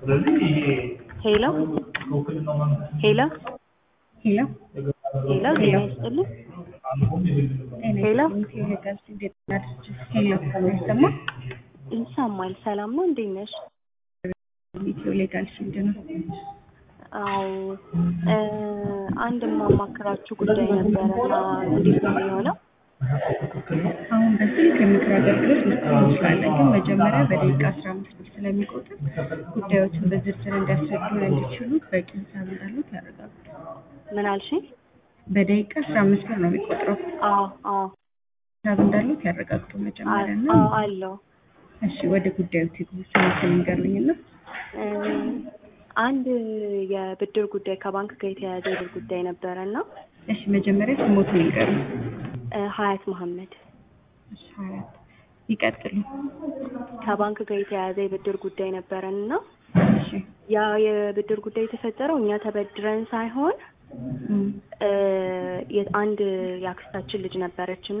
ሄሎ ሄሎ ሄሎ ሄሎ ጤና ይስጥልኝ። ሄሎ ሄሎ ይሰማል? ሰላም ነው? እንዴት ነሽ? ኢትዮ ሌጋል ፊልድ ነው። አዎ አንድ የማማክራችሁ ጉዳይ ነበረና እንዴት ነው የሚሆነው? አሁን በስልክ የምክር አገልግሎት መስጠት እንችላለን፣ ግን መጀመሪያ በደቂቃ 15 ብር ስለሚቆጥር ጉዳዮችን በዝርዝር እንዲያስረዱን እንዲችሉ በቂ ሂሳብ እንዳሉት ያረጋግጡ። ምን አልሽኝ? በደቂቃ 15 ብር ነው የሚቆጥረው። አዎ ሂሳብ እንዳሉት ያረጋግጡ መጀመሪያ እና አለው። እሺ ወደ ጉዳዩ ትግቡ። ስለ ንገሩኝና አንድ የብድር ጉዳይ ከባንክ ጋር የተያያዘ የብድር ጉዳይ ነበረና እሺ መጀመሪያ ስሞቱን ይንገሩኝ። ሀያት መሐመድ። እሺ ሀያት ይቀጥሉ። ከባንክ ጋር የተያያዘ የብድር ጉዳይ ነበረና እሺ ያ የብድር ጉዳይ የተፈጠረው እኛ ተበድረን ሳይሆን አንድ የአክስታችን ልጅ ነበረችና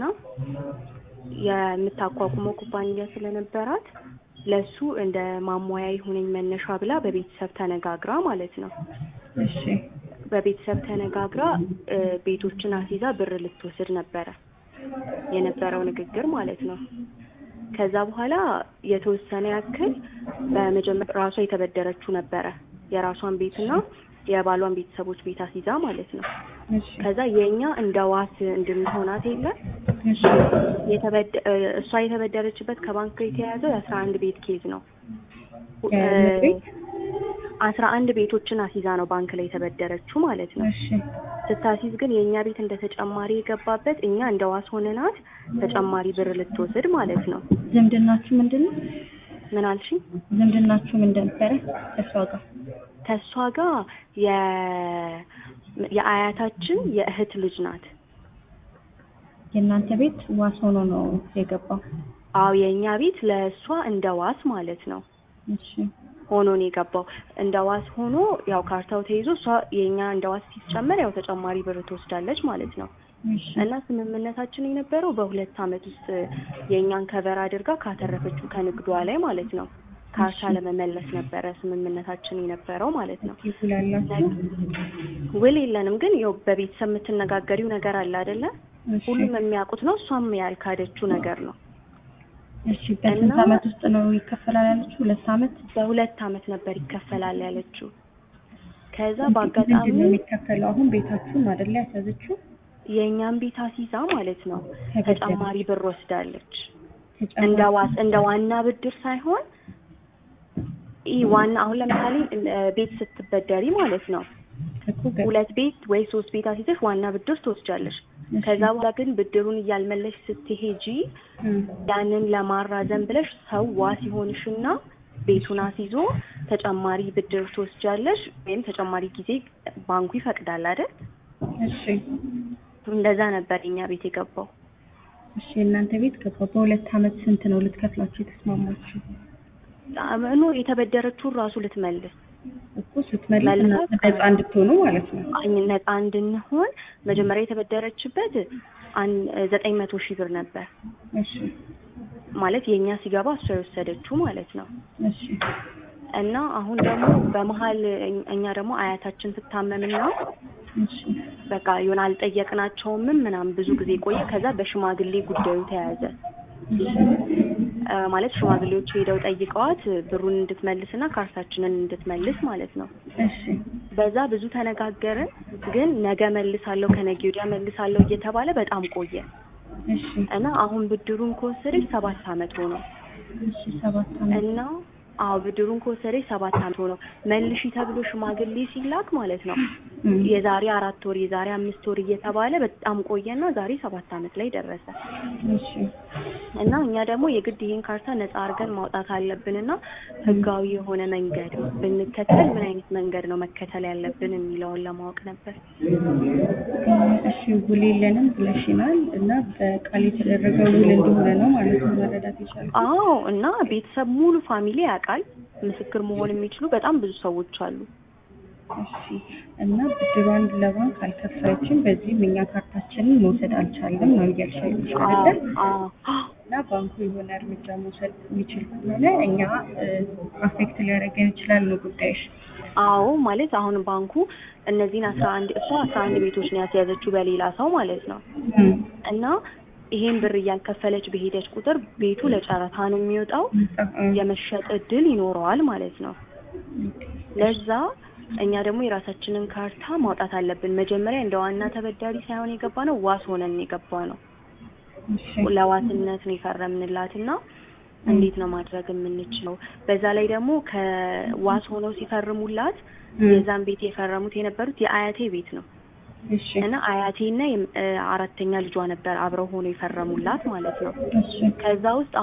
የምታቋቁመው ኩባንያ ስለነበራት ለሱ እንደ ማሟያ ይሁነኝ መነሻ ብላ በቤተሰብ ተነጋግራ ማለት ነው። እሺ በቤተሰብ ተነጋግራ ቤቶችን አስይዛ ብር ልትወስድ ነበረ የነበረው ንግግር ማለት ነው። ከዛ በኋላ የተወሰነ ያክል በመጀመሪያ ራሷ የተበደረችው ነበረ የራሷን ቤትና የባሏን ቤተሰቦች ቤት አስይዛ ማለት ነው። ከዛ የኛ እንደ ዋስ እንድንሆናት የለ እሷ የተበደረችበት ከባንክ ጋር የተያያዘው የ11 ቤት ኬዝ ነው። 11 ቤቶችን አስይዛ ነው ባንክ ላይ የተበደረችው ማለት ነው። ስታሲዝ ግን የኛ ቤት እንደ ተጨማሪ የገባበት እኛ እንደ ዋስ ሆነናት ተጨማሪ ብር ልትወስድ ማለት ነው። ዝምድናችሁ ምንድነው? ምን አልሽኝ? ዝምድናችሁ ምንድን ነበረ ከሷ ጋር የአያታችን የእህት ልጅ ናት። የእናንተ ቤት ዋስ ሆኖ ነው የገባው? አዎ የኛ ቤት ለሷ እንደ ዋስ ማለት ነው። እሺ ሆኖ ነው የገባው። እንደ ዋስ ሆኖ ያው ካርታው ተይዞ እሷ የኛ እንደ ዋስ ሲጨመር ያው ተጨማሪ ብር ትወስዳለች ማለት ነው። እና ስምምነታችን የነበረው በ2 አመት ውስጥ የኛን ከቨር አድርጋ ካተረፈችው ከንግዷ ላይ ማለት ነው ካርታ ለመመለስ ነበረ ስምምነታችን የነበረው ማለት ነው። ውል የለንም፣ ግን ያው በቤተሰብ የምትነጋገሪው ነገር አለ አይደለ? ሁሉም የሚያውቁት ነው። እሷም ያልካደችው ነገር ነው። እሺ በስንት አመት ውስጥ ነው ይከፈላል ያለችው? 2 አመት። በ2 አመት ነበር ይከፈላል ያለችው። ከዛ በአጋጣሚ ነው የሚከፈለው። አሁን ቤታችሁን አይደለ ያሳዘችው? የኛን ቤት አስይዛ ማለት ነው ተጨማሪ ብር ወስዳለች። እንደ ዋና ብድር ሳይሆን ዋና አሁን ለምሳሌ ቤት ስትበደሪ ማለት ነው 2 ቤት ወይ 3 ቤት አስይዘሽ ዋና ብድር ትወስጃለሽ። ከዛ በኋላ ግን ብድሩን እያልመለሽ ስትሄጂ ያንን ለማራዘም ብለሽ ሰው ዋስ ይሆንሽና ቤቱን አስይዞ ተጨማሪ ብድር ትወስጃለሽ፣ ወይም ተጨማሪ ጊዜ ባንኩ ይፈቅዳል አይደል? እሺ እንደዛ ነበር የኛ ቤት የገባው። እሺ እናንተ ቤት ገባው። በ2 አመት ስንት ነው ልትከፍላችሁ የተስማማችሁ? የተበደረችው ራሱ ልትመልስ እኮ ስትመልስ ነፃ እንድትሆኑ ማለት ነው። ነፃ እንድንሆን መጀመሪያ የተበደረችበት 900,000 ብር ነበር። እሺ ማለት የኛ ሲገባ እሷ የወሰደችው ማለት ነው። እሺ እና አሁን ደግሞ በመሃል እኛ ደግሞ አያታችን ስታመምና እሺ በቃ ይሆን አልጠየቅናቸውም ምናምን ብዙ ጊዜ ቆየ። ከዛ በሽማግሌ ጉዳዩ ተያዘ። ማለት ሽማግሌዎች ሄደው ጠይቀዋት ብሩን እንድትመልስና ካርታችንን እንድትመልስ ማለት ነው። እሺ በዛ ብዙ ተነጋገርን፣ ግን ነገ መልሳለሁ ከነገ ወዲያ መልሳለሁ እየተባለ በጣም ቆየ። እሺ እና አሁን ብድሩን ከወሰደች 7 አመት ሆነው። እሺ 7 አመት እና ብድሩን ከወሰደች 7 አመት ሆነው። መልሺ ተብሎ ሽማግሌ ሲላክ ማለት ነው የዛሬ 4 ወር የዛሬ 5 ወር እየተባለ በጣም ቆየና ዛሬ 7 አመት ላይ ደረሰ። እሺ እና እኛ ደግሞ የግድ ይሄን ካርታ ነፃ አድርገን ማውጣት አለብንና ህጋዊ የሆነ መንገድ ብንከተል ምን አይነት መንገድ ነው መከተል ያለብን የሚለውን ለማወቅ ነበር። እሺ ውል የለንም ብለሽናል እና በቃል የተደረገው ውል እንደሆነ ነው ማለት ነው መረዳት ይችላል? አዎ እና ቤተሰብ ሙሉ ፋሚሊ ያውቃል። ምስክር መሆን የሚችሉ በጣም ብዙ ሰዎች አሉ። እሺ እና ብድሯን ለባንክ አልከፈለችም፣ በዚህም እኛ ካርታችንን መውሰድ አልቻልንም ነው እያልሽ አይደል? እና ባንኩ የሆነ እርምጃ መውሰድ የሚችል ከሆነ እኛ አፌክት ሊያደርገን ይችላል ነው ጉዳይሽ? አዎ ማለት አሁን ባንኩ እነዚህን 11 ቤቶች ነው ያስያዘችው በሌላ ሰው ማለት ነው። እና ይሄን ብር እያልከፈለች በሄደች ቁጥር ቤቱ ለጨረታ ነው የሚወጣው፣ የመሸጥ እድል ይኖረዋል ማለት ነው። ለዛ እኛ ደግሞ የራሳችንን ካርታ ማውጣት አለብን። መጀመሪያ እንደ ዋና ተበዳሪ ሳይሆን የገባነው ዋስ ሆነን የገባነው፣ ለዋስነት ነው የፈረምንላትና እንዴት ነው ማድረግ የምንችለው? በዛ ላይ ደግሞ ከዋስ ሆነው ሲፈርሙላት የዛን ቤት የፈረሙት የነበሩት የአያቴ ቤት ነው እና አያቴና አራተኛ ልጇ ነበር አብረው ሆነው የፈረሙላት ማለት ነው። ከዛ ውስጥ